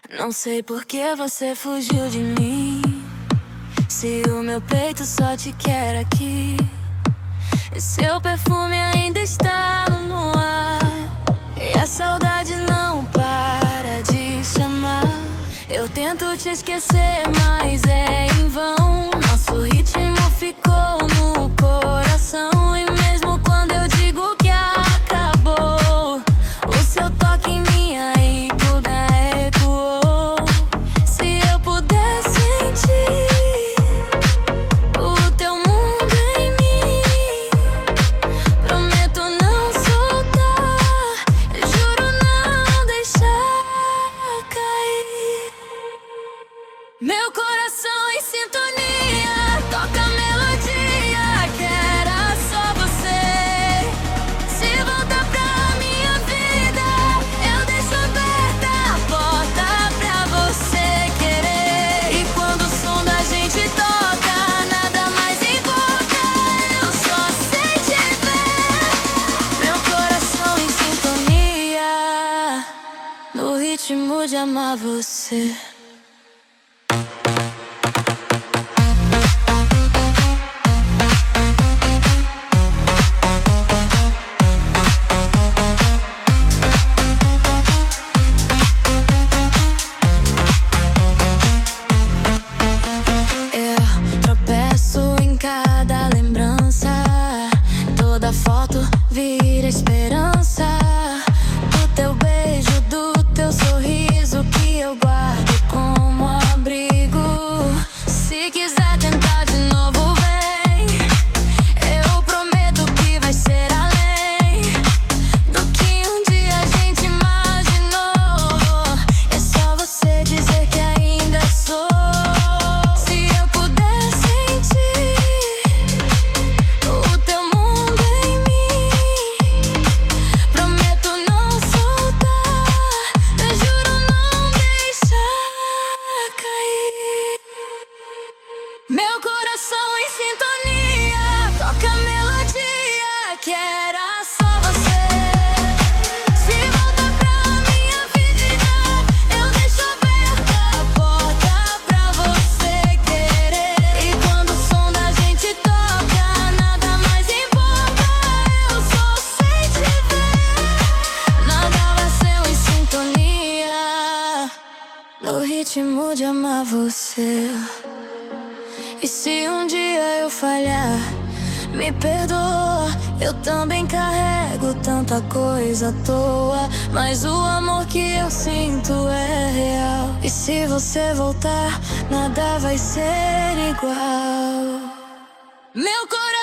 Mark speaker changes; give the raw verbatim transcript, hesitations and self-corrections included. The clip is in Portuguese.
Speaker 1: Não sei por que você fugiu de mim, se o meu peito só te quer aqui, e seu perfume ainda está no ar, e a saudade não para de chamar. Eu tento te esquecer, mas é em vão. Nosso ritmo ficou no coração, e mesmo quando eu digo que acabou, o seu toque em mim ainda ecoou. Se eu puder sentir o teu mundo em mim, prometo não soltar, juro não deixar cair. Meu coração em sintonia, toca a melodia que era só você. Se voltar pra minha vida, eu deixo aberta a porta pra você querer. E quando o som da gente toca, nada mais importa, eu só sei te ver. Meu coração em sintonia, no ritmo de amar você. Toda foto vira esperança do teu beijo, do teu sorriso que eu guardo como abrigo. Se quiser tentar de novo, vem. Eu prometo que vai ser além do que um dia a gente imaginou. É só você dizer que ainda sou. Se eu puder sentir o teu mundo em mim, prometo não soltar, eu juro não deixar cair. Meu coração em sintonia, toca a melodia que era só você. Se voltar pra minha vida, eu deixo aberta a porta pra você querer. E quando o som da gente toca, nada mais importa, eu só sei te ver. Nada vai ser em sintonia, no ritmo de amar você. E se um dia eu falhar, me perdoa, eu também carrego tanta coisa à toa, mas o amor que eu sinto é real. E se você voltar, nada vai ser igual. Meu coração